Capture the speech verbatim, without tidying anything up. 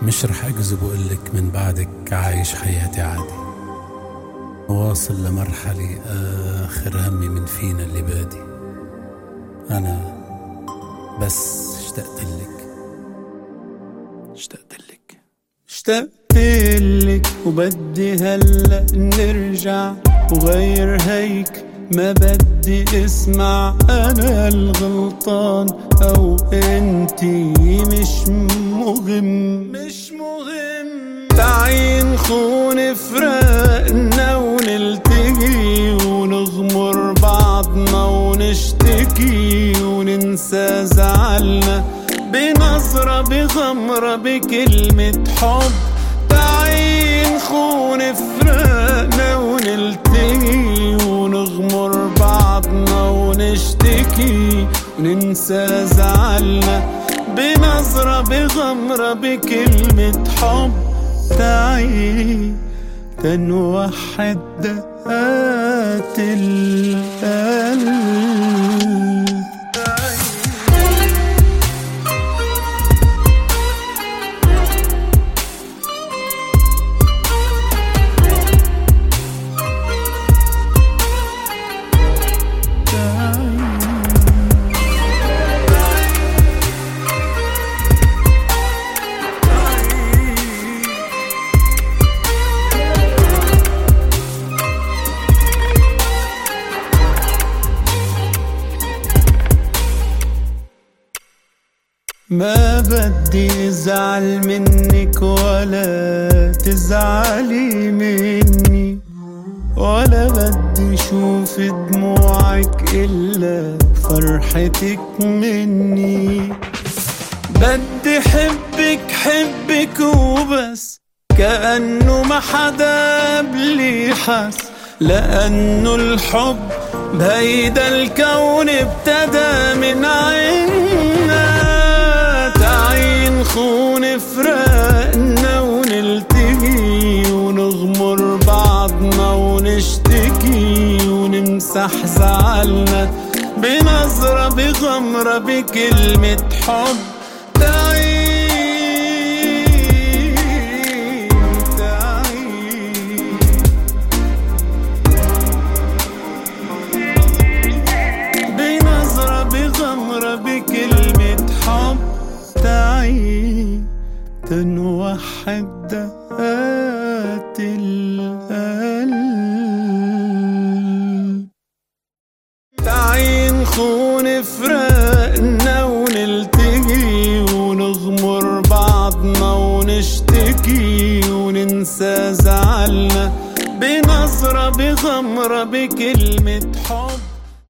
مش رح أكذب وقلك من بعدك عايش حياتي عادي، واصل لمرحلة آخر همي من فينا اللي بادي. أنا بس اشتقتلك اشتقتلك اشتقتلك وبدي هلأ نرجع وغير هيك ما بدي اسمع أنا الغلطان أو انتي، مش مهم مش مهم تعي نخون فراقنا ونلتقي ونغمر بعضنا ونشتكي وننسى زعلنا بنظرة بغمرة بكلمة حب. تعي نخون فراقنا ونلتقي ونغمر بعضنا ونشتكي وننسى زعلنا بنظرة بغمرة بكلمة حب. تعي تنوحد دقات القلب. ما بدي ازعل منك ولا تزعلي مني، ولا بدي شوف دموعك إلا فرحتك مني. بدي حبك حبك وبس، كأنه ما حدا قبلي حس، لأنه الحب بهيدا الكون ابتدى من عنا. تعي نخون فراقنا ونلتقي ونغمر بعضنا ونشتكي ونمسح زعلنا بنظرة بغمرة بكلمة حب. تعي بنظرة بغمرة بكلمة حب. تعي تنوحد دقات القلب. تعي نخون فراقنا ونلتقي ونغمر بعضنا ونشتكي وننسى زعلنا بنظرة بغمرة بكلمة حب.